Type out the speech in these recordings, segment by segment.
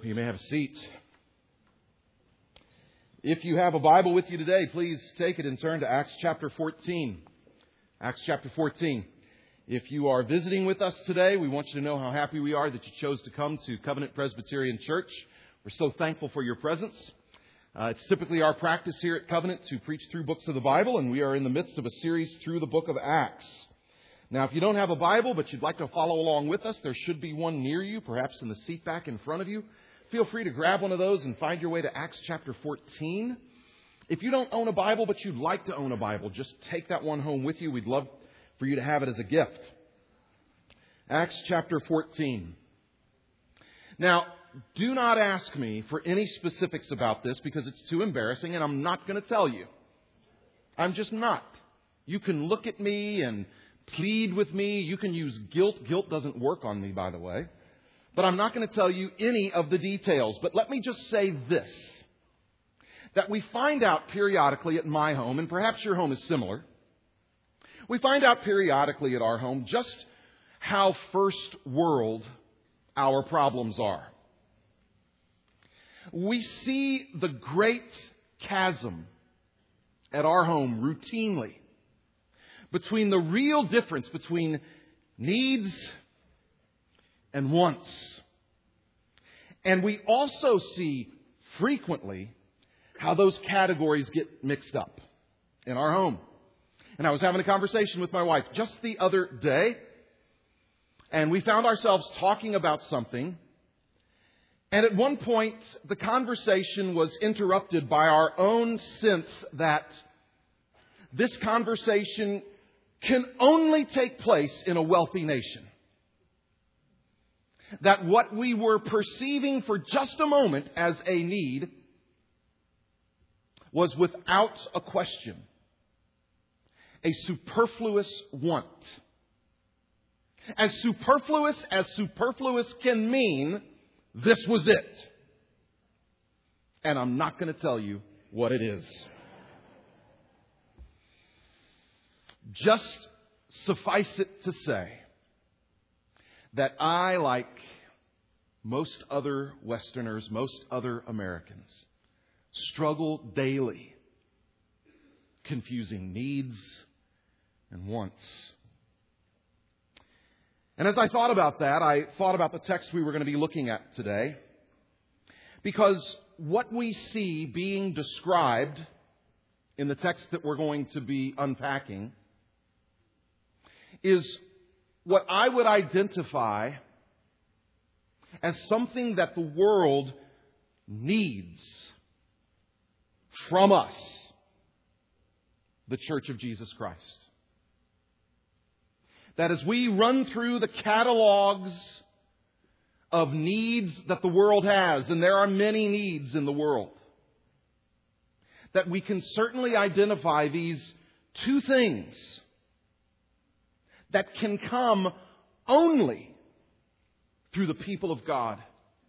You may have a seat. If you have a Bible with you today, please take it and turn to Acts chapter 14. Acts chapter 14. If you are visiting with us today, we want you to know how happy we are that you chose to come to Covenant Presbyterian Church. We're so thankful for your presence. It's typically our practice here at Covenant to preach through books of the Bible, and we are in the midst of a series through the book of Acts. Now, if you don't have a Bible, but you'd like to follow along with us, there should be one near you, perhaps in the seat back in front of you. Feel free to grab one of those and find your way to Acts chapter 14. If you don't own a Bible, but you'd like to own a Bible, just take that one home with you. We'd love for you to have it as a gift. Acts chapter 14. Now, do not ask me for any specifics about this because it's too embarrassing and I'm not going to tell you. I'm just not. You can look at me and plead with me. You can use guilt. Guilt doesn't work on me, by the way. But I'm not going to tell you any of the details. But let me just say this, that we find out periodically at my home, and perhaps your home is similar, we find out periodically at our home just how first world our problems are. We see the great chasm at our home routinely between the real difference between needs and wants. And we also see frequently how those categories get mixed up in our home. And I was having a conversation with my wife just the other day, and we found ourselves talking about something. And at one point, the conversation was interrupted by our own sense that this conversation can only take place in a wealthy nation. That what we were perceiving for just a moment as a need was without a question a superfluous want. As superfluous can mean, this was it. And I'm not going to tell you what it is. Just suffice it to say that I, like most other Westerners, most other Americans, struggle daily confusing needs and wants. And as I thought about that, I thought about the text we were going to be looking at today, because what we see being described in the text that we're going to be unpacking is what I would identify as something that the world needs from us, the Church of Jesus Christ. That as we run through the catalogs of needs that the world has, and there are many needs in the world, that we can certainly identify these two things that can come only through the people of God.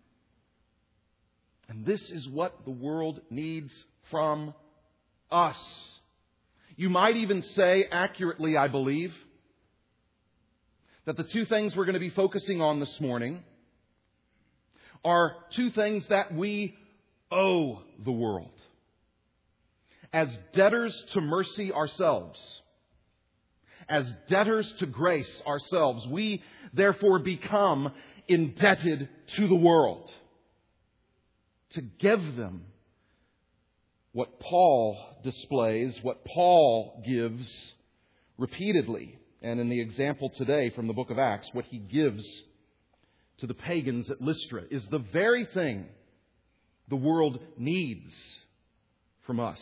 And this is what the world needs from us. You might even say accurately, I believe, that the two things we're going to be focusing on this morning are two things that we owe the world. As debtors to mercy ourselves, as debtors to grace ourselves, we therefore become indebted to the world to give them what Paul displays, what Paul gives repeatedly. And in the example today from the book of Acts, what he gives to the pagans at Lystra is the very thing the world needs from us.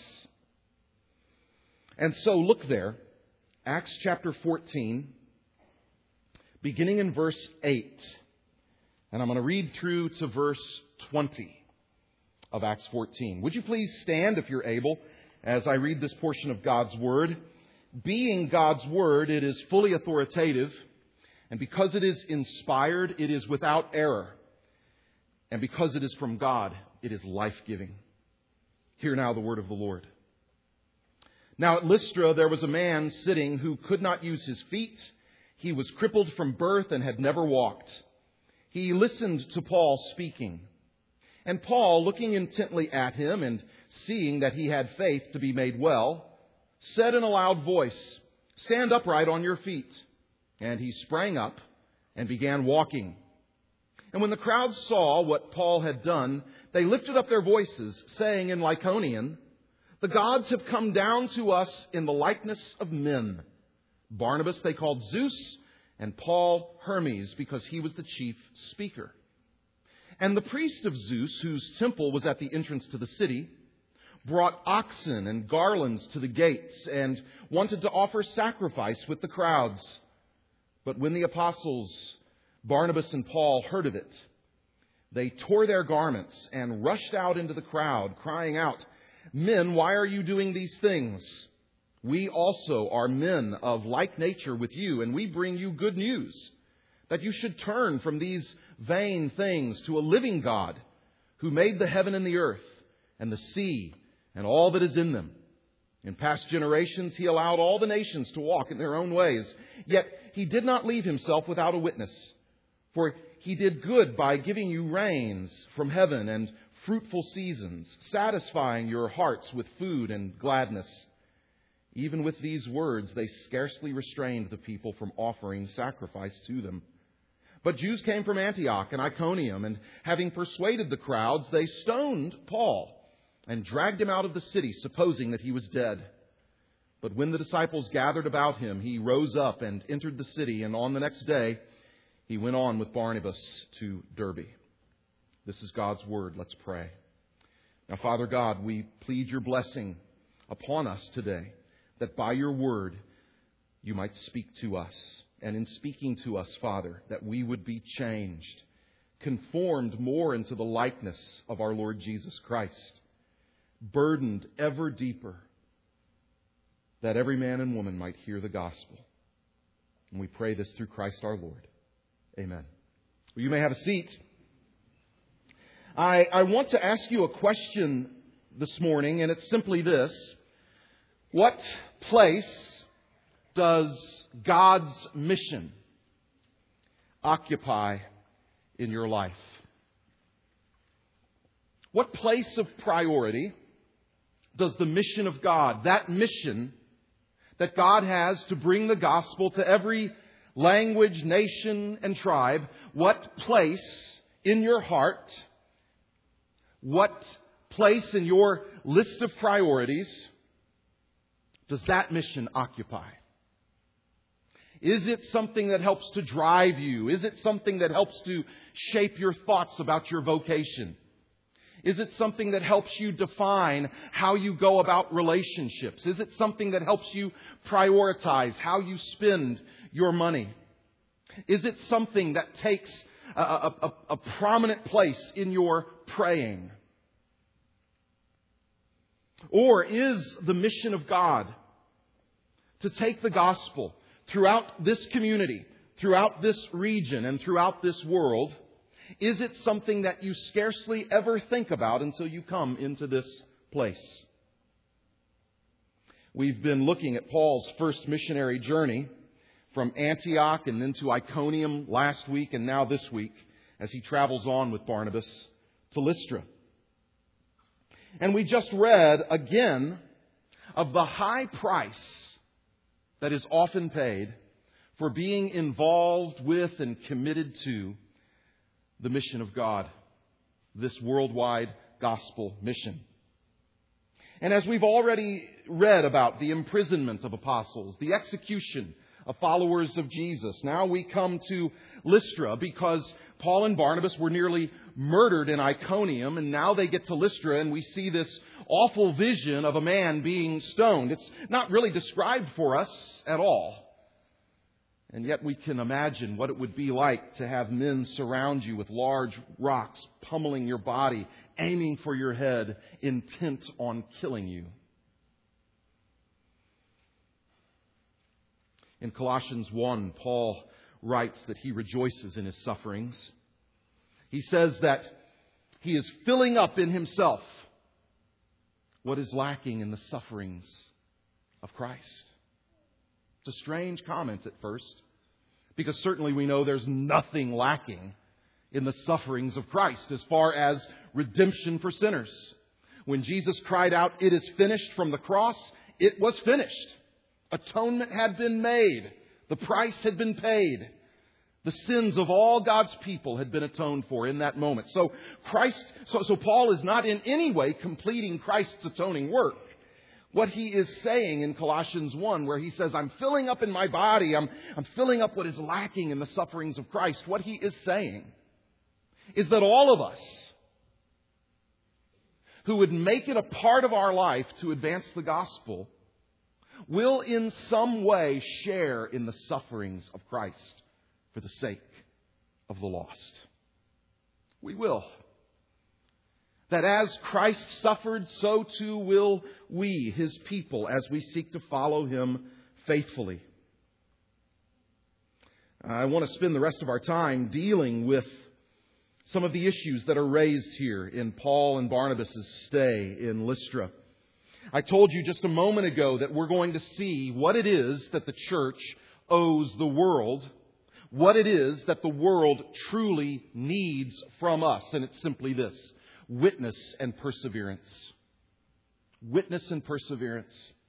And so look there, Acts chapter 14, beginning in verse 8. And I'm going to read through to verse 20 of Acts 14. Would you please stand if you're able as I read this portion of God's Word? Being God's Word, it is fully authoritative, and because it is inspired, it is without error. And because it is from God, it is life-giving. Hear now the word of the Lord. Now at Lystra there was a man sitting who could not use his feet. He was crippled from birth and had never walked. He listened to Paul speaking. And Paul, looking intently at him and seeing that he had faith to be made well, said in a loud voice, "Stand upright on your feet." And he sprang up and began walking. And when the crowd saw what Paul had done, they lifted up their voices, saying in Lycaonian, "The gods have come down to us in the likeness of men." Barnabas they called Zeus, and Paul Hermes, because he was the chief speaker. And the priest of Zeus, whose temple was at the entrance to the city, brought oxen and garlands to the gates and wanted to offer sacrifice with the crowds. But when the apostles, Barnabas and Paul, heard of it, they tore their garments and rushed out into the crowd, crying out, "Men, why are you doing these things? We also are men of like nature with you, and we bring you good news, that you should turn from these vain things to a living God, who made the heaven and the earth and the sea and all that is in them. In past generations He allowed all the nations to walk in their own ways, yet He did not leave Himself without a witness. For He did good by giving you rains from heaven and fruitful seasons, satisfying your hearts with food and gladness." Even with these words, they scarcely restrained the people from offering sacrifice to them. But Jews came from Antioch and Iconium, and having persuaded the crowds, they stoned Paul and dragged him out of the city, supposing that he was dead. But when the disciples gathered about him, he rose up and entered the city, and on the next day he went on with Barnabas to Derbe. This is God's word. Let's pray. Now, Father God, we plead your blessing upon us today, that by your word you might speak to us. And in speaking to us, Father, that we would be changed, conformed more into the likeness of our Lord Jesus Christ, burdened ever deeper, that every man and woman might hear the gospel. And we pray this through Christ our Lord. Amen. Well, you may have a seat. I want to ask you a question this morning, and it's simply this. What place does God's mission occupy in your life? What place of priority does the mission of God, that mission that God has to bring the gospel to every language, nation, and tribe, what place in your heart, what place in your list of priorities does that mission occupy? Is it something that helps to drive you? Is it something that helps to shape your thoughts about your vocation? Is it something that helps you define how you go about relationships? Is it something that helps you prioritize how you spend your money? Is it something that takes a prominent place in your praying? Or is the mission of God to take the gospel throughout this community, throughout this region, and throughout this world, is it something that you scarcely ever think about until you come into this place? We've been looking at Paul's first missionary journey from Antioch and then to Iconium last week and now this week as he travels on with Barnabas to Lystra. And we just read again of the high price that is often paid for being involved with and committed to the mission of God, this worldwide gospel mission. And as we've already read about the imprisonment of apostles, the execution of followers of Jesus, now we come to Lystra because Paul and Barnabas were nearly murdered in Iconium, and now they get to Lystra and we see this awful vision of a man being stoned. It's not really described for us at all. And yet we can imagine what it would be like to have men surround you with large rocks, pummeling your body, aiming for your head, intent on killing you. In Colossians 1, Paul writes that he rejoices in his sufferings. He says that he is filling up in himself what is lacking in the sufferings of Christ. It's a strange comment at first, because certainly we know there's nothing lacking in the sufferings of Christ as far as redemption for sinners. When Jesus cried out, "It is finished," from the cross, it was finished. Atonement had been made. The price had been paid. The sins of all God's people had been atoned for in that moment. So Paul is not in any way completing Christ's atoning work. What he is saying in Colossians 1, where he says, I'm filling up in my body, I'm filling up what is lacking in the sufferings of Christ. What he is saying is that all of us who would make it a part of our life to advance the gospel will in some way share in the sufferings of Christ for the sake of the lost. We will. That as Christ suffered, so too will we, His people, as we seek to follow Him faithfully. I want to spend the rest of our time dealing with some of the issues that are raised here in Paul and Barnabas' stay in Lystra. I told you just a moment ago that we're going to see what it is that the church owes the world, what it is that the world truly needs from us. And it's simply this: witness and perseverance. Witness and perseverance.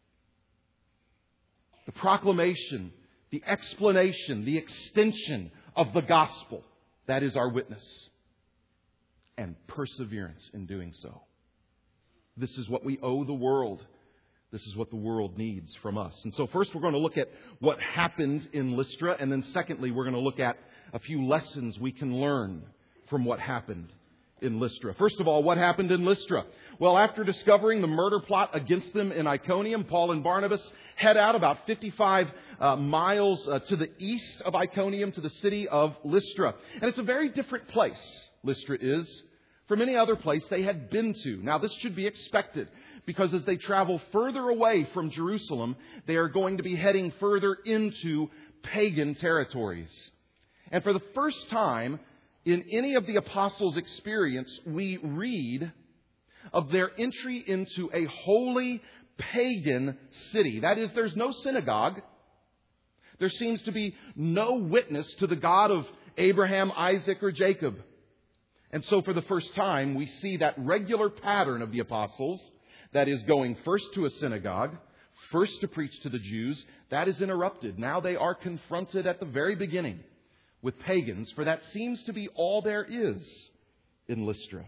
The proclamation, the explanation, the extension of the gospel. That is our witness. And perseverance in doing so. This is what we owe the world. This is what the world needs from us. And so first we're going to look at what happened in Lystra. And then secondly, we're going to look at a few lessons we can learn from what happened in Lystra. First of all, what happened in Lystra? Well, after discovering the murder plot against them in Iconium, Paul and Barnabas head out about 55 miles to the east of Iconium to the city of Lystra. And it's a very different place, Lystra is, from any other place they had been to. Now, this should be expected, because as they travel further away from Jerusalem, they are going to be heading further into pagan territories. And for the first time in any of the apostles' experience, we read of their entry into a holy pagan city. That is, there's no synagogue. There seems to be no witness to the God of Abraham, Isaac, or Jacob. And so for the first time, we see that regular pattern of the apostles, that is, going first to a synagogue, first to preach to the Jews, that is interrupted. Now they are confronted at the very beginning with pagans, for that seems to be all there is in Lystra.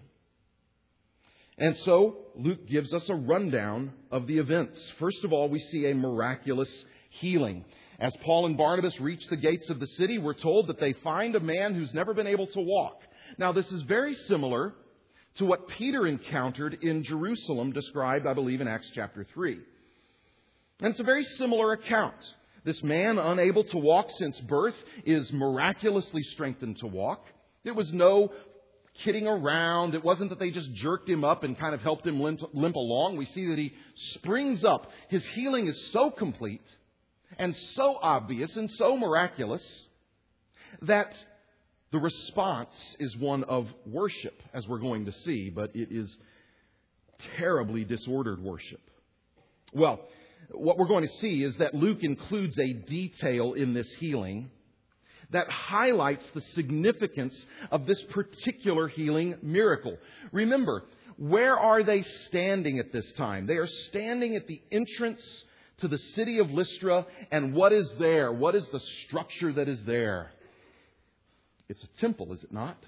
And so Luke gives us a rundown of the events. First of all, we see a miraculous healing. As Paul and Barnabas reach the gates of the city, we're told that they find a man who's never been able to walk. Now, this is very similar to what Peter encountered in Jerusalem, described, I believe, in Acts chapter 3. And it's a very similar account. This man, unable to walk since birth, is miraculously strengthened to walk. There was no kidding around. It wasn't that they just jerked him up and kind of helped him limp along. We see that he springs up. His healing is so complete and so obvious and so miraculous that the response is one of worship, as we're going to see, but it is terribly disordered worship. Well, what we're going to see is that Luke includes a detail in this healing that highlights the significance of this particular healing miracle. Remember, where are they standing at this time? They are standing at the entrance to the city of Lystra, and what is there? What is the structure that is there? It's a temple, is it not?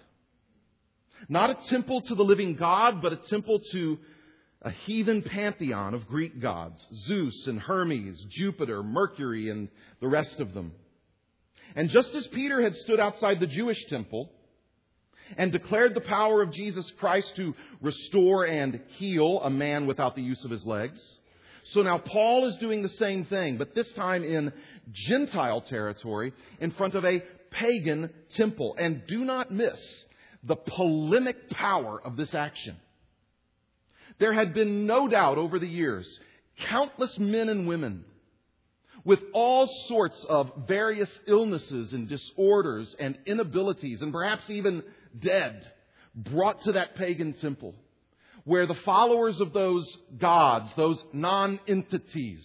Not a temple to the living God, but a temple to a heathen pantheon of Greek gods. Zeus and Hermes, Jupiter, Mercury, and the rest of them. And just as Peter had stood outside the Jewish temple and declared the power of Jesus Christ to restore and heal a man without the use of his legs, so now Paul is doing the same thing, but this time in Gentile territory in front of a pagan temple. And do not miss the polemic power of this action. There had been no doubt over the years, countless men and women with all sorts of various illnesses and disorders and inabilities, and perhaps even dead, brought to that pagan temple, where the followers of those gods, those non-entities,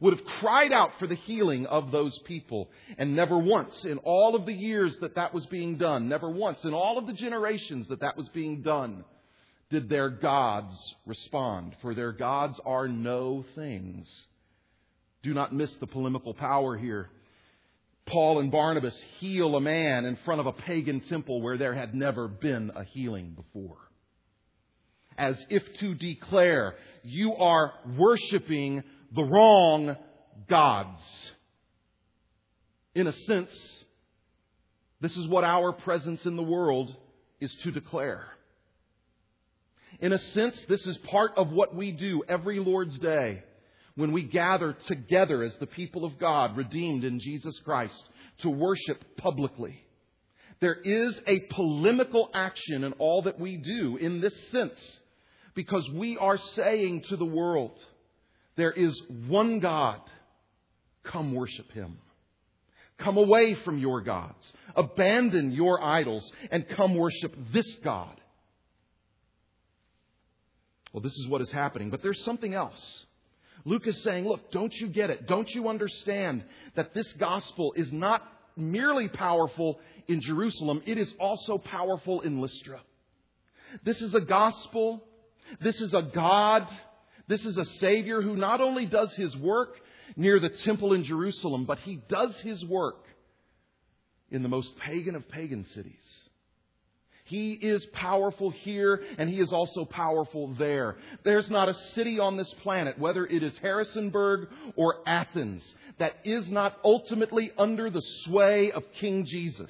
would have cried out for the healing of those people. And never once in all of the years that was being done, never once in all of the generations that was being done, did their gods respond. For their gods are no things. Do not miss the polemical power here. Paul and Barnabas heal a man in front of a pagan temple where there had never been a healing before. As if to declare, you are worshiping the wrong gods. In a sense, this is what our presence in the world is to declare. In a sense, this is part of what we do every Lord's Day when we gather together as the people of God, redeemed in Jesus Christ, to worship publicly. There is a polemical action in all that we do in this sense, because we are saying to the world, there is one God. Come worship Him. Come away from your gods. Abandon your idols and come worship this God. Well, this is what is happening. But there's something else. Luke is saying, look, don't you get it? Don't you understand that this gospel is not merely powerful in Jerusalem, it is also powerful in Lystra. This is a gospel. This is a God. This is a Savior who not only does His work near the temple in Jerusalem, but He does His work in the most pagan of pagan cities. He is powerful here, and He is also powerful there. There's not a city on this planet, whether it is Harrisonburg or Athens, that is not ultimately under the sway of King Jesus.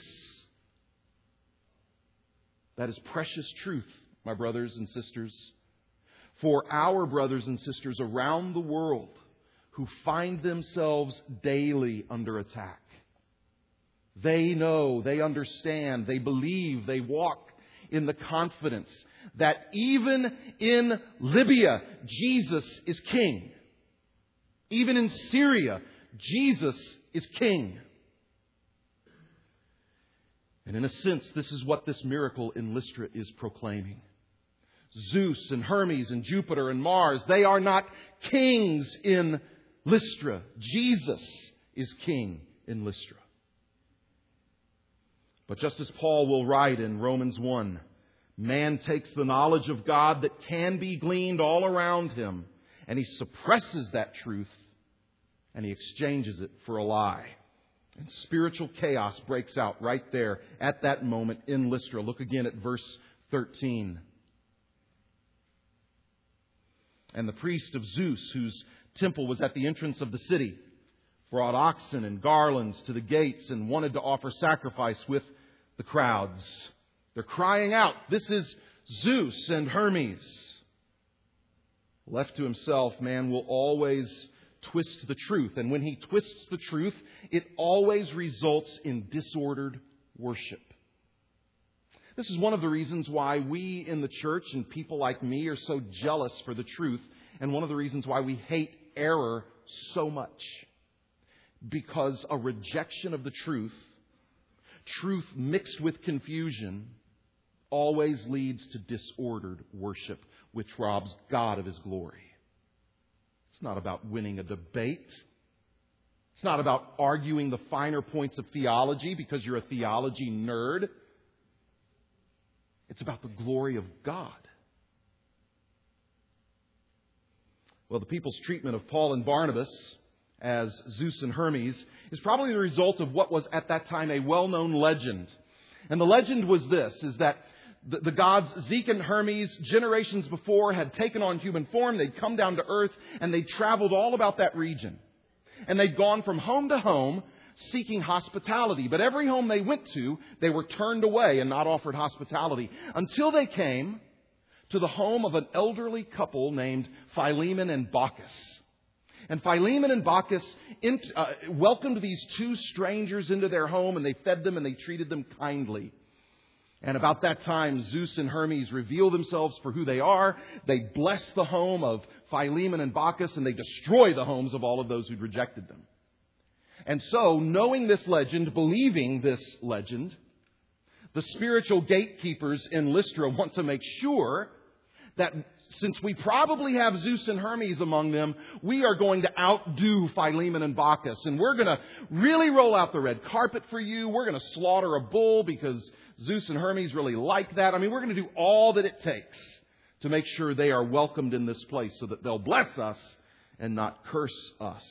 That is precious truth, my brothers and sisters, for our brothers and sisters around the world who find themselves daily under attack. They know, they understand, they believe, they walk in the confidence that even in Libya, Jesus is King. Even in Syria, Jesus is King. And in a sense, this is what this miracle in Lystra is proclaiming. Zeus and Hermes and Jupiter and Mars, they are not kings in Lystra. Jesus is King in Lystra. But just as Paul will write in Romans 1, man takes the knowledge of God that can be gleaned all around him, and he suppresses that truth, and he exchanges it for a lie. And spiritual chaos breaks out right there at that moment in Lystra. Look again at verse 13. And the priest of Zeus, whose temple was at the entrance of the city, brought oxen and garlands to the gates and wanted to offer sacrifice with the crowds. They're crying out, this is Zeus and Hermes. Left to himself, man will always twist the truth. And when he twists the truth, it always results in disordered worship. This is one of the reasons why we in the church and people like me are so jealous for the truth. And one of the reasons why we hate error so much. Because a rejection of the truth mixed with confusion, always leads to disordered worship, which robs God of His glory. It's not about winning a debate. It's not about arguing the finer points of theology because you're a theology nerd. It's about the glory of God. Well, the people's treatment of Paul and Barnabas as Zeus and Hermes is probably the result of what was at that time a well-known legend. And the legend was this, is that the gods Zeke and Hermes, generations before, had taken on human form. They'd come down to earth and they'd traveled all about that region. And they'd gone from home to home seeking hospitality. But every home they went to, they were turned away and not offered hospitality until they came to the home of an elderly couple named Philemon and Baucis. And Philemon and Baucis welcomed these two strangers into their home, and they fed them and they treated them kindly. And about that time, Zeus and Hermes reveal themselves for who they are. They bless the home of Philemon and Baucis, and they destroy the homes of all of those who'd rejected them. And so, knowing this legend, believing this legend, the spiritual gatekeepers in Lystra want to make sure that since we probably have Zeus and Hermes among them, we are going to outdo Philemon and Bacchus. And we're going to really roll out the red carpet for you. We're going to slaughter a bull because Zeus and Hermes really like that. I mean, we're going to do all that it takes to make sure they are welcomed in this place so that they'll bless us and not curse us.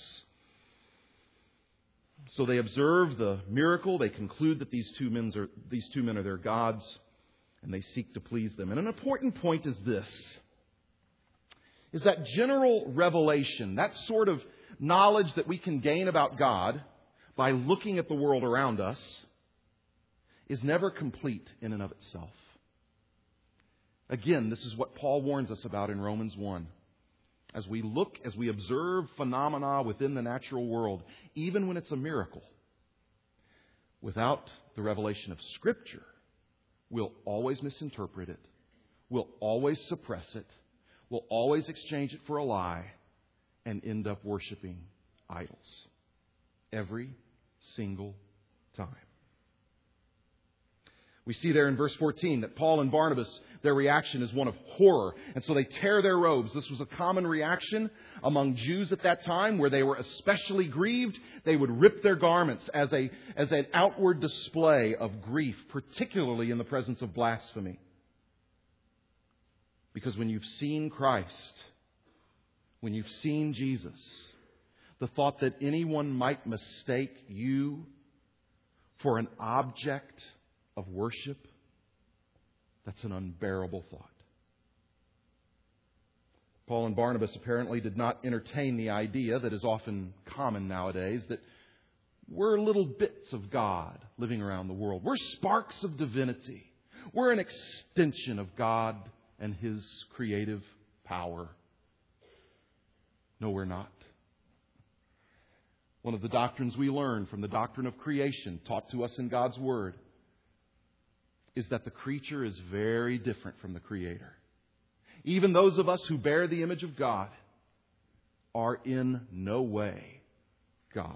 So they observe the miracle. They conclude that these two men are their gods, and they seek to please them. And an important point is this, is that general revelation, that sort of knowledge that we can gain about God by looking at the world around us, is never complete in and of itself. Again, this is what Paul warns us about in Romans 1. As we observe phenomena within the natural world, even when it's a miracle, without the revelation of Scripture, we'll always misinterpret it. We'll always suppress it. We'll always exchange it for a lie and end up worshiping idols. Every single time. We see there in verse 14 that Paul and Barnabas, their reaction is one of horror. And so they tear their robes. This was a common reaction among Jews at that time, where they were especially grieved. They would rip their garments as an outward display of grief, particularly in the presence of blasphemy. Because when you've seen Christ, when you've seen Jesus, the thought that anyone might mistake you for an object of worship, that's an unbearable thought. Paul and Barnabas apparently did not entertain the idea that is often common nowadays, that we're little bits of God living around the world. We're sparks of divinity. We're an extension of God and His creative power. No, we're not. One of the doctrines we learn from the doctrine of creation, taught to us in God's Word, is that the creature is very different from the Creator. Even those of us who bear the image of God are in no way God.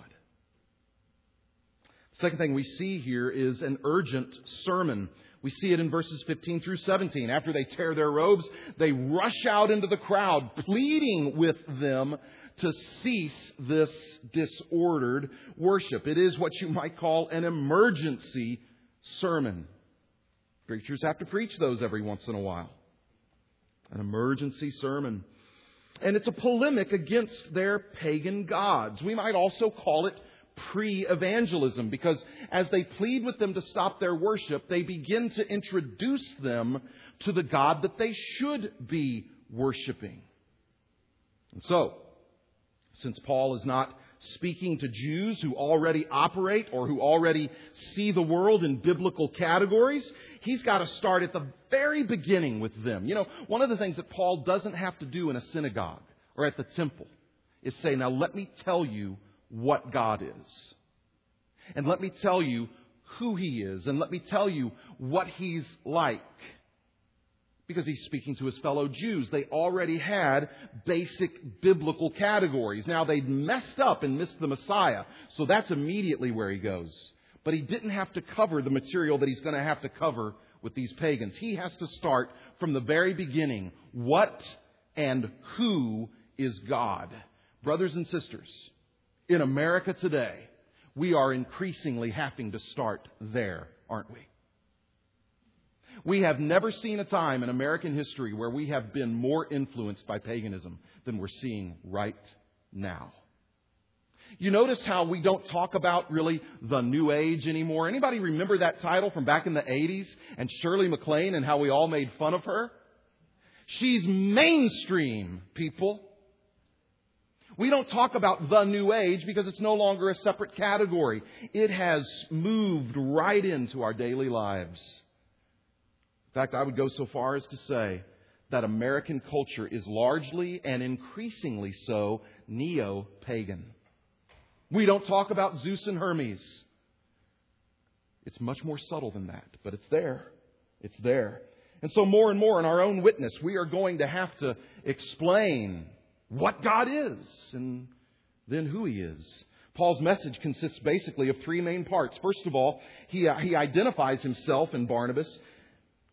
Second thing we see here is an urgent sermon. We see it in verses 15 through 17. After they tear their robes, they rush out into the crowd, pleading with them to cease this disordered worship. It is what you might call an emergency sermon. Preachers have to preach those every once in a while. An emergency sermon. And it's a polemic against their pagan gods. We might also call it pre-evangelism, because as they plead with them to stop their worship, they begin to introduce them to the God that they should be worshiping. And so, since Paul is not speaking to Jews who already operate or who already see the world in biblical categories, he's got to start at the very beginning with them. You know, one of the things that Paul doesn't have to do in a synagogue or at the temple is say, now let me tell you what God is. And let me tell you who He is. And let me tell you what He's like. Because he's speaking to his fellow Jews. They already had basic biblical categories. Now they'd messed up and missed the Messiah. So that's immediately where he goes. But he didn't have to cover the material that he's going to have to cover with these pagans. He has to start from the very beginning. What and who is God? Brothers and sisters, in America today, we are increasingly having to start there, aren't we? We have never seen a time in American history where we have been more influenced by paganism than we're seeing right now. You notice how we don't talk about really the New Age anymore? Anybody remember that title from back in the 80s and Shirley MacLaine and how we all made fun of her? She's mainstream, people. We don't talk about the New Age because it's no longer a separate category. It has moved right into our daily lives. In fact, I would go so far as to say that American culture is largely and increasingly so neo-pagan. We don't talk about Zeus and Hermes. It's much more subtle than that, but it's there. It's there. And so more and more in our own witness, we are going to have to explain what God is and then who He is. Paul's message consists basically of three main parts. First of all, he identifies himself and Barnabas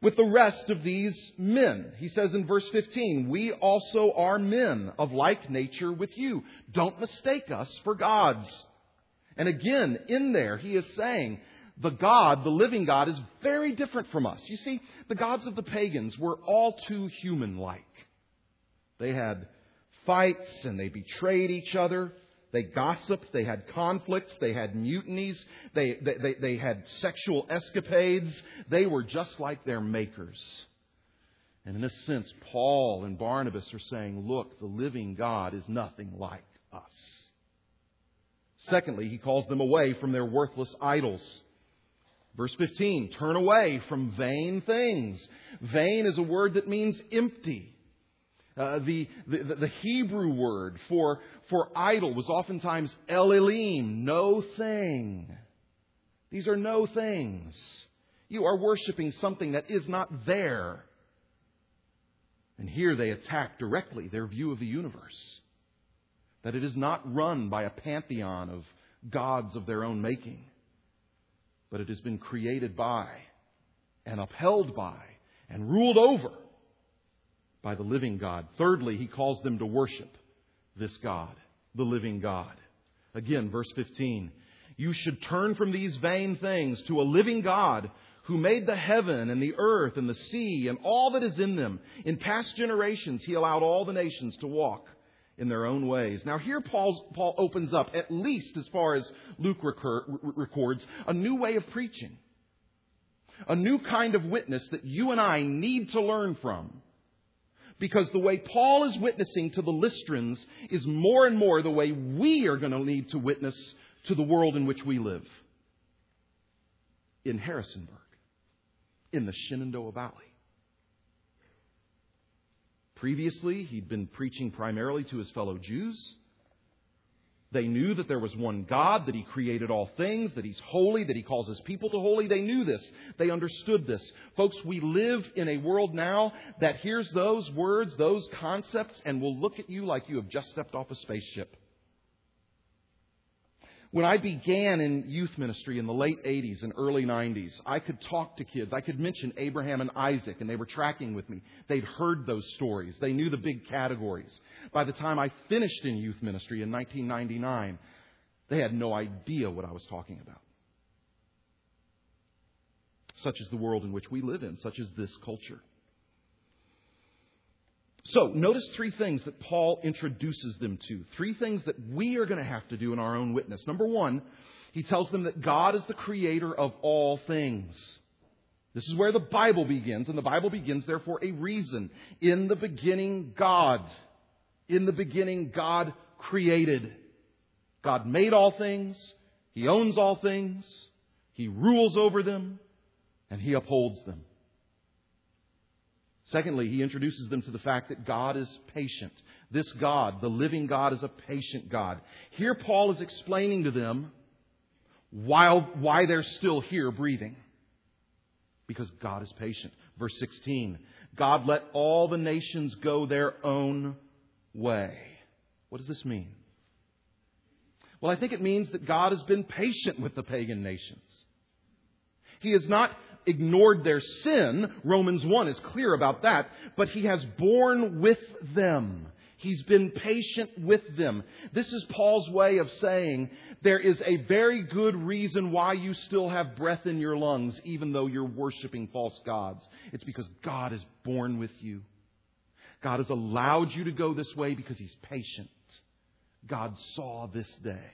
with the rest of these men. He says in verse 15, we also are men of like nature with you. Don't mistake us for gods. And again, in there, he is saying the God, the living God, is very different from us. You see, the gods of the pagans were all too human-like. They had fights and they betrayed each other. They gossiped. They had conflicts. They had mutinies. They had sexual escapades. They were just like their makers. And in a sense, Paul and Barnabas are saying, look, the living God is nothing like us. Secondly, he calls them away from their worthless idols. Verse 15, turn away from vain things. Vain is a word that means empty. The Hebrew word for idol was oftentimes Elohim, no thing. These are no things. You are worshiping something that is not there. And here they attack directly their view of the universe. That it is not run by a pantheon of gods of their own making, but it has been created by and upheld by and ruled over by the living God. Thirdly, he calls them to worship this God, the living God. Again, verse 15. You should turn from these vain things to a living God who made the heaven and the earth and the sea and all that is in them. In past generations, he allowed all the nations to walk in their own ways. Now here Paul opens up, at least as far as Luke records, a new way of preaching. A new kind of witness that you and I need to learn from. Because the way Paul is witnessing to the Lystrans is more and more the way we are going to need to witness to the world in which we live. In Harrisonburg. In the Shenandoah Valley. Previously, he'd been preaching primarily to his fellow Jews. They knew that there was one God, that He created all things, that He's holy, that He calls His people to holy. They knew this. They understood this. Folks, we live in a world now that hears those words, those concepts, and will look at you like you have just stepped off a spaceship. When I began in youth ministry in the late 80s and early 90s, I could talk to kids. I could mention Abraham and Isaac, and they were tracking with me. They'd heard those stories. They knew the big categories. By the time I finished in youth ministry in 1999, they had no idea what I was talking about. Such is the world in which we live in. Such is this culture. So, notice three things that Paul introduces them to. Three things that we are going to have to do in our own witness. Number one, he tells them that God is the creator of all things. This is where the Bible begins, and the Bible begins there for a reason. In the beginning, God. In the beginning, God created. God made all things. He owns all things. He rules over them, and He upholds them. Secondly, he introduces them to the fact that God is patient. This God, the living God, is a patient God. Here Paul is explaining to them why they're still here breathing. Because God is patient. Verse 16, God let all the nations go their own way. What does this mean? Well, I think it means that God has been patient with the pagan nations. He has not ignored their sin. Romans 1 is clear about that. But He has borne with them. He's been patient with them. This is Paul's way of saying there is a very good reason why you still have breath in your lungs, even though you're worshiping false gods. It's because God has borne with you. God has allowed you to go this way because He's patient. God saw this day.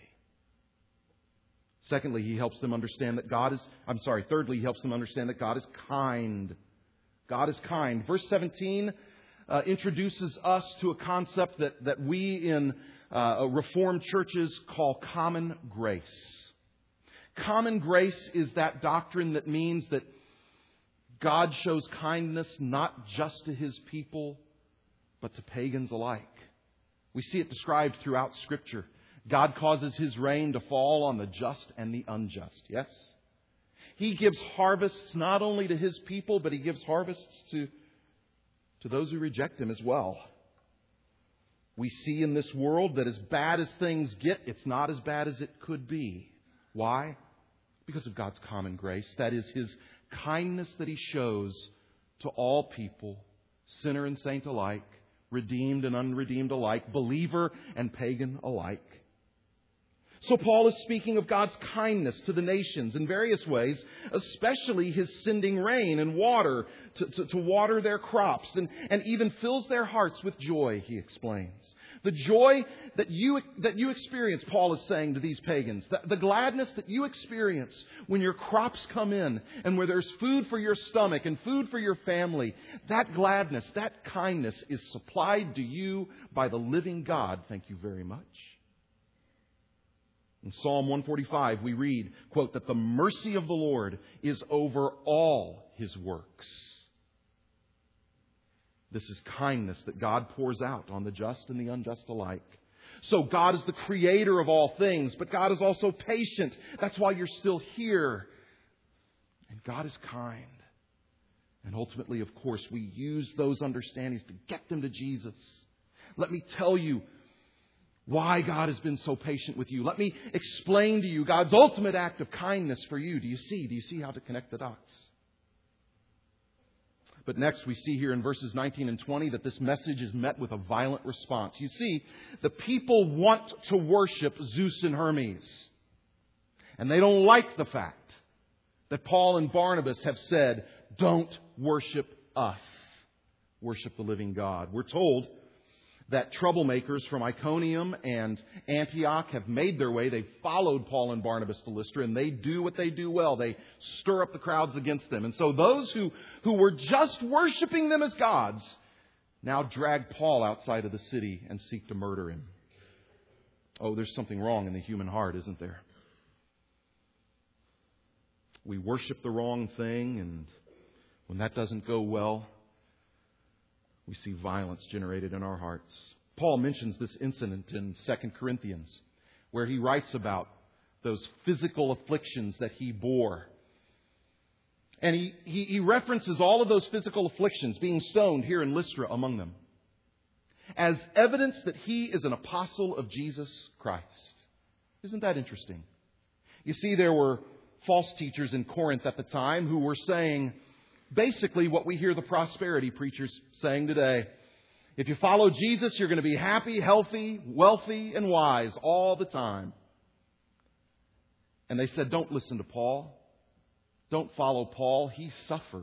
Secondly, he helps them understand that thirdly, he helps them understand that God is kind. God is kind. Verse 17 introduces us to a concept that we in Reformed churches call common grace. Common grace is that doctrine that means that God shows kindness not just to His people, but to pagans alike. We see it described throughout Scripture. God causes His rain to fall on the just and the unjust. Yes? He gives harvests not only to His people, but He gives harvests to those who reject Him as well. We see in this world that as bad as things get, it's not as bad as it could be. Why? Because of God's common grace. That is His kindness that He shows to all people, sinner and saint alike, redeemed and unredeemed alike, believer and pagan alike. So Paul is speaking of God's kindness to the nations in various ways, especially His sending rain and water to water their crops and even fills their hearts with joy, he explains. The joy that you experience, Paul is saying to these pagans, the gladness that you experience when your crops come in and where there's food for your stomach and food for your family, that gladness, that kindness is supplied to you by the living God. Thank you very much. In Psalm 145, we read, quote, that the mercy of the Lord is over all His works. This is kindness that God pours out on the just and the unjust alike. So God is the creator of all things, but God is also patient. That's why you're still here. And God is kind. And ultimately, of course, we use those understandings to get them to Jesus. Let me tell you why God has been so patient with you. Let me explain to you God's ultimate act of kindness for you. Do you see? Do you see how to connect the dots? But next we see here in verses 19 and 20 that this message is met with a violent response. You see, the people want to worship Zeus and Hermes. And they don't like the fact that Paul and Barnabas have said, don't worship us. Worship the living God. We're told that troublemakers from Iconium and Antioch have made their way. They've followed Paul and Barnabas to Lystra, and they do what they do well. They stir up the crowds against them. And so those who were just worshiping them as gods now drag Paul outside of the city and seek to murder him. Oh, there's something wrong in the human heart, isn't there? We worship the wrong thing, and when that doesn't go well, we see violence generated in our hearts. Paul mentions this incident in 2 Corinthians, where he writes about those physical afflictions that he bore. And he references all of those physical afflictions, being stoned here in Lystra among them, as evidence that he is an apostle of Jesus Christ. Isn't that interesting? You see, there were false teachers in Corinth at the time who were saying basically what we hear the prosperity preachers saying today. If you follow Jesus, you're going to be happy, healthy, wealthy, and wise all the time. And they said, don't listen to Paul. Don't follow Paul. He suffers.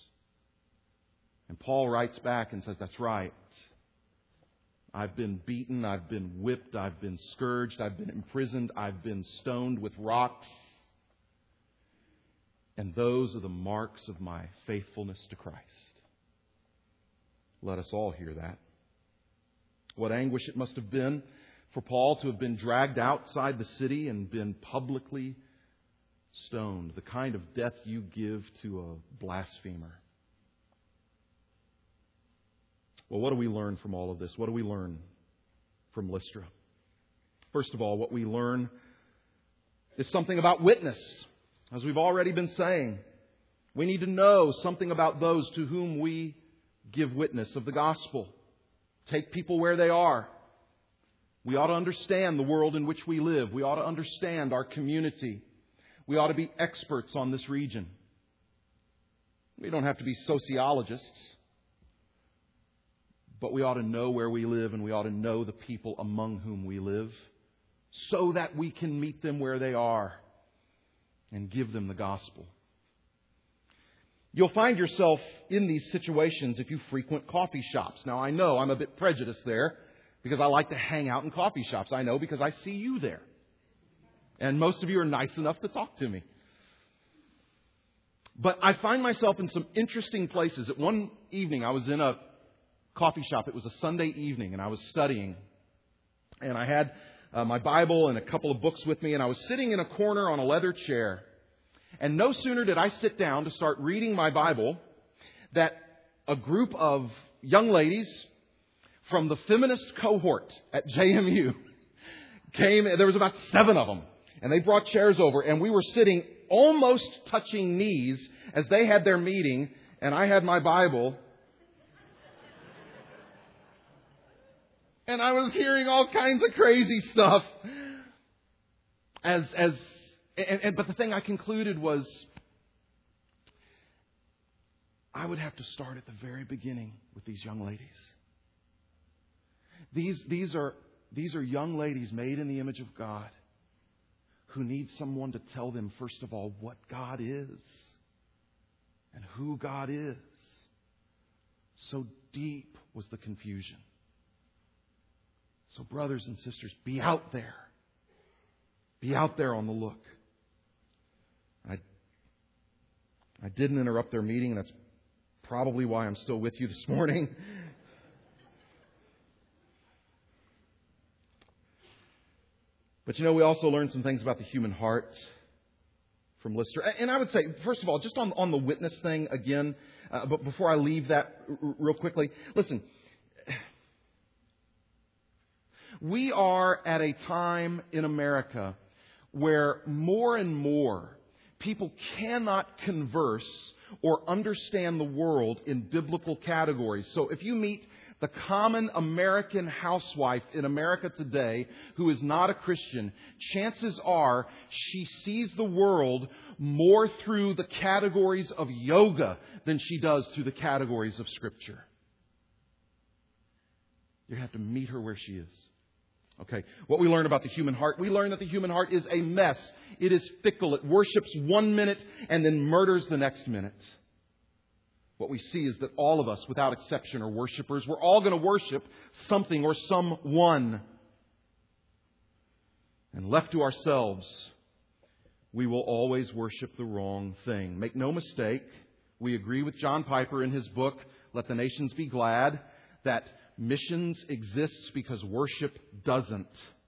And Paul writes back and says, that's right. I've been beaten. I've been whipped. I've been scourged. I've been imprisoned. I've been stoned with rocks. And those are the marks of my faithfulness to Christ. Let us all hear that. What anguish it must have been for Paul to have been dragged outside the city and been publicly stoned. The kind of death you give to a blasphemer. Well, what do we learn from all of this? What do we learn from Lystra? First of all, what we learn is something about witness. As we've already been saying, we need to know something about those to whom we give witness of the gospel. Take people where they are. We ought to understand the world in which we live. We ought to understand our community. We ought to be experts on this region. We don't have to be sociologists, but we ought to know where we live and we ought to know the people among whom we live so that we can meet them where they are and give them the gospel. You'll find yourself in these situations if you frequent coffee shops. Now, I know I'm a bit prejudiced there because I like to hang out in coffee shops. I know because I see you there. And most of you are nice enough to talk to me. But I find myself in some interesting places. At one evening, I was in a coffee shop. It was a Sunday evening, and I was studying. And I had my Bible and a couple of books with me, and I was sitting in a corner on a leather chair. And no sooner did I sit down to start reading my Bible that a group of young ladies from the feminist cohort at JMU came. There was about 7 of them, and they brought chairs over, and we were sitting almost touching knees as they had their meeting, and I had my Bible. And I was hearing all kinds of crazy stuff. But the thing I concluded was, I would have to start at the very beginning with these young ladies. These are young ladies made in the image of God who need someone to tell them, first of all, what God is and who God is. So deep was the confusion. So brothers and sisters, be out there. Be out there on the look. I didn't interrupt their meeting, and that's probably why I'm still with you this morning. But we also learned some things about the human heart from Lystra. And I would say, first of all, just on the witness thing again, but before I leave that real quickly, listen. We are at a time in America where more and more people cannot converse or understand the world in biblical categories. So if you meet the common American housewife in America today who is not a Christian, chances are she sees the world more through the categories of yoga than she does through the categories of Scripture. You have to meet her where she is. Okay, what we learn about the human heart, we learn that the human heart is a mess. It is fickle. It worships 1 minute and then murders the next minute. What we see is that all of us, without exception, are worshipers. We're all going to worship something or someone. And left to ourselves, we will always worship the wrong thing. Make no mistake, we agree with John Piper in his book, Let the Nations Be Glad, that missions exists because worship doesn't.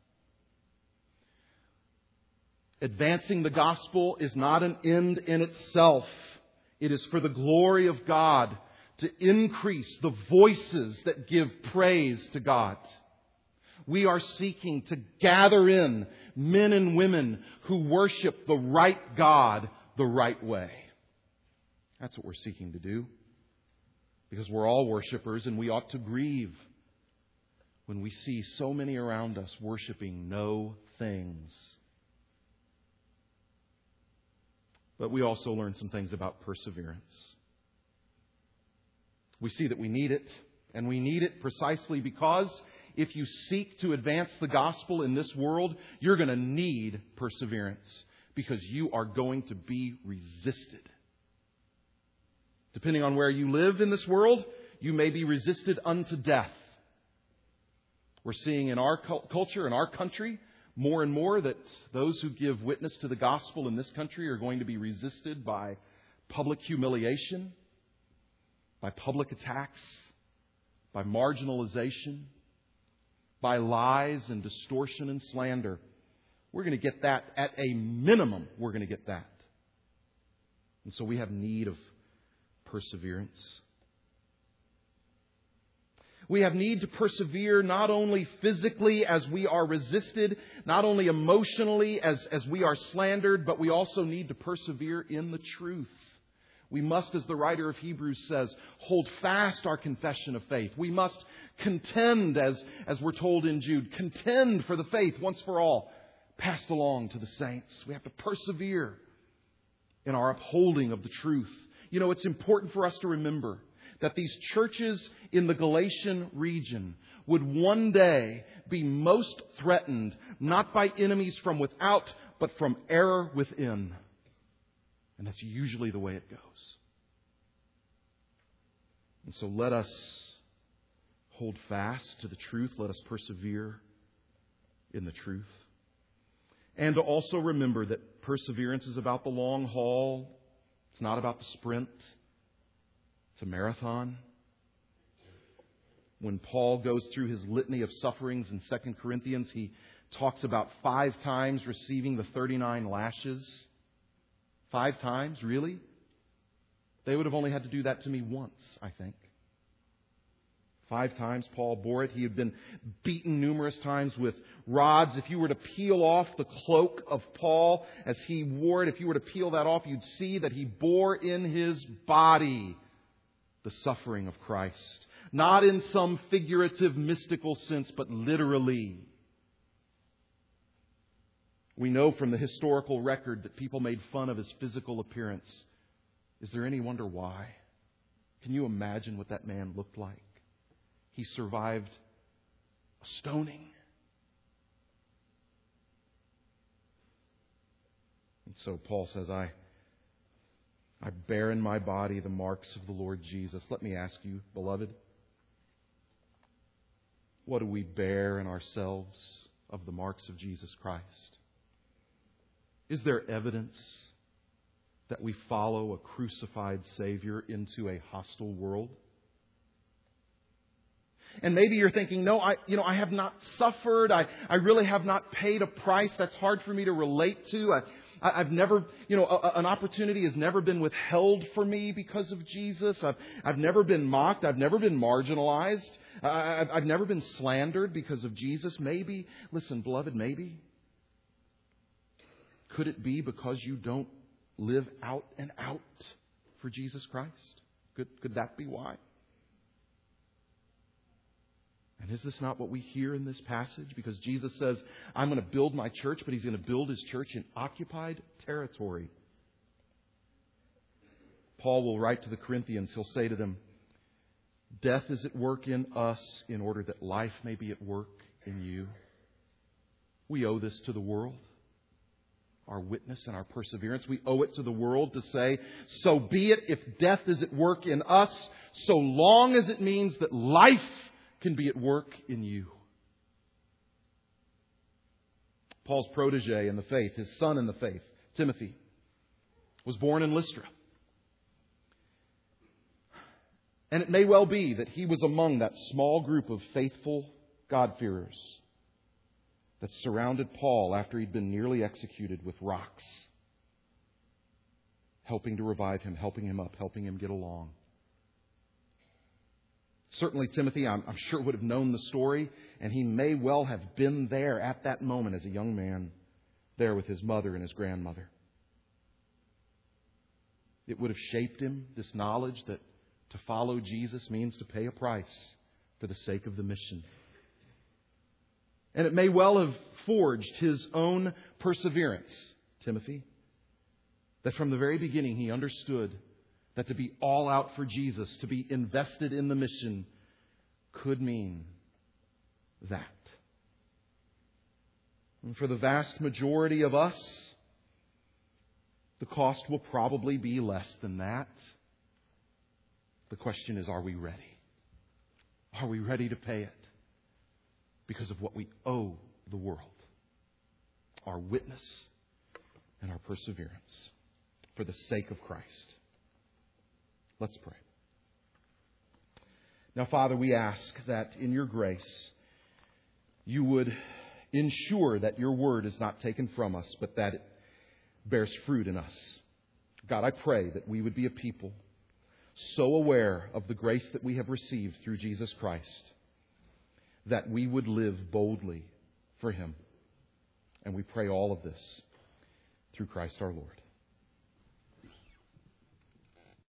Advancing the gospel is not an end in itself. It is for the glory of God to increase the voices that give praise to God. We are seeking to gather in men and women who worship the right God the right way. That's what we're seeking to do. Because we're all worshipers, and we ought to grieve when we see so many around us worshiping no things. But we also learn some things about perseverance. We see that we need it, and we need it precisely because if you seek to advance the gospel in this world, you're going to need perseverance because you are going to be resisted. Depending on where you live in this world, you may be resisted unto death. We're seeing in our culture, in our country, more and more that those who give witness to the gospel in this country are going to be resisted by public humiliation, by public attacks, by marginalization, by lies and distortion and slander. We're going to get that. At a minimum, we're going to get that. And so we have need of perseverance. We have need to persevere not only physically as we are resisted, not only emotionally as we are slandered, but we also need to persevere in the truth. We must, as the writer of Hebrews says, hold fast our confession of faith. We must contend, as we're told in Jude, contend for the faith once for all, passed along to the saints. We have to persevere in our upholding of the truth. It's important for us to remember that these churches in the Galatian region would one day be most threatened, not by enemies from without, but from error within. And that's usually the way it goes. And so let us hold fast to the truth. Let us persevere in the truth. And to also remember that perseverance is about the long haul. It's not about the sprint. It's a marathon. When Paul goes through his litany of sufferings in 2 Corinthians, he talks about 5 times receiving the 39 lashes. 5 times? Really? They would have only had to do that to me once, I think. 5 times Paul bore it. He had been beaten numerous times with rods. If you were to peel off the cloak of Paul as he wore it, if you were to peel that off, you'd see that he bore in his body the suffering of Christ. Not in some figurative, mystical sense, but literally. We know from the historical record that people made fun of his physical appearance. Is there any wonder why? Can you imagine what that man looked like? He survived a stoning. And so Paul says, I bear in my body the marks of the Lord Jesus. Let me ask you, beloved, what do we bear in ourselves of the marks of Jesus Christ? Is there evidence that we follow a crucified Savior into a hostile world? And maybe you're thinking, no, I have not suffered. I really have not paid a price. That's hard for me to relate to. I've never, an opportunity has never been withheld for me because of Jesus. I've never been mocked. I've never been marginalized. I've never been slandered because of Jesus. Maybe, listen, beloved, maybe. Could it be because you don't live out and out for Jesus Christ? Could that be why? And is this not what we hear in this passage? Because Jesus says, I'm going to build my church, but He's going to build His church in occupied territory. Paul will write to the Corinthians, he'll say to them, death is at work in us in order that life may be at work in you. We owe this to the world. Our witness and our perseverance. We owe it to the world to say, so be it if death is at work in us, so long as it means that life can be at work in you. Paul's protege in the faith, his son in the faith, Timothy, was born in Lystra. And it may well be that he was among that small group of faithful God-fearers that surrounded Paul after he'd been nearly executed with rocks, helping to revive him, helping him up, helping him get along. Certainly Timothy, I'm sure, would have known the story, and he may well have been there at that moment as a young man, there with his mother and his grandmother. It would have shaped him, this knowledge that to follow Jesus means to pay a price for the sake of the mission. And it may well have forged his own perseverance, Timothy, that from the very beginning he understood that to be all out for Jesus, to be invested in the mission, could mean that. And for the vast majority of us, the cost will probably be less than that. The question is, are we ready? Are we ready to pay it? Because of what we owe the world. Our witness and our perseverance for the sake of Christ. Let's pray. Now, Father, we ask that in your grace, you would ensure that your word is not taken from us, but that it bears fruit in us. God, I pray that we would be a people so aware of the grace that we have received through Jesus Christ, that we would live boldly for Him. And we pray all of this through Christ our Lord.